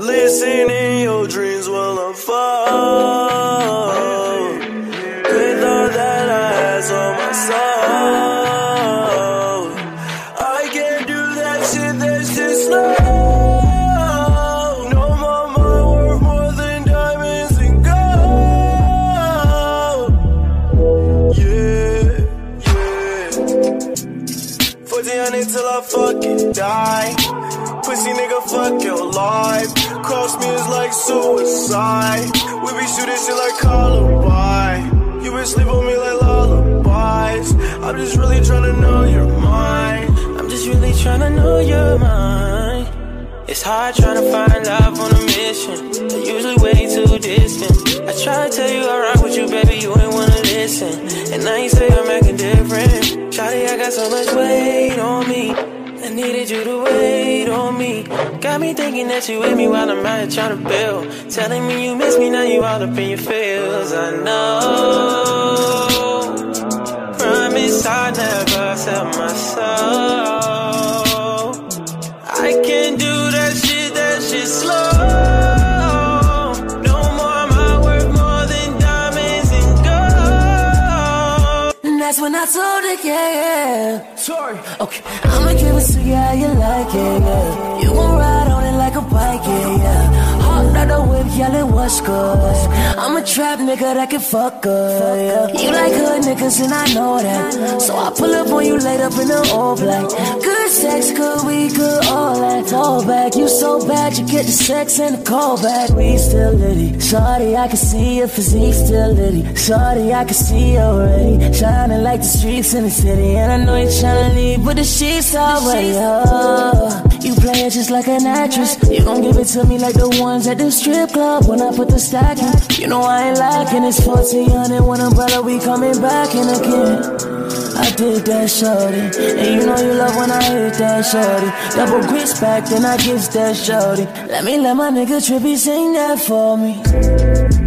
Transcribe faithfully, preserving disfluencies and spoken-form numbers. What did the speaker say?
Listen in your dreams while I'm fall. With all that I has on my soul, I can't do that shit, that's just slow. No more, more worth more than diamonds and gold. Yeah, yeah. fourteen hundred till I fucking die. Pussy nigga, fuck your life. Cross me is like suicide. We be shooting shit like Columbine. You been sleep on me like lullabies. I'm just really tryna know your mind. I'm just really tryna know your mind. It's hard tryna find love on a mission. I usually way too distant. I try to tell you I rock with you, baby, you ain't wanna listen. And now you say I'm acting different. Shawty, I got so much weight on me. I needed you to wait on me. Got me thinking that you with me while I'm out here trying to build. Telling me you miss me, now you all up in your feels. I know. Promise I never sell my soul. I can't do that shit, that shit slow. No more am I worth more than diamonds and gold. And that's when I told her, yeah, yeah. Sorry. Okay, I'ma give it to you how you like it, yeah. You gon' ride on it like a bike, yeah, yeah. Hard out the whip, yelling what's good. I'm a trap nigga that can fuck good, yeah. You like hood niggas and I know that. So I pull up on you laid up in the all black. Good sex, good we good, all that. Fall back, you so bad you get the sex and the call back. We still litty. Shawty, I can see your physique still litty. Shawty, I can see you already. Shining like the streets in the city. And I know you're tryna leave, but the sheets already up. You play it just like an actress. You gon' give it to me like the ones at the strip club when I put the stack in. You know I ain't lacking. It's fourteen hundred, one umbrella, we coming back in again. I did that, shorty. And you know you love when I hit that, shorty. Double grits back, then I kiss that, shorty. Let me let my nigga Trippy sing that for me.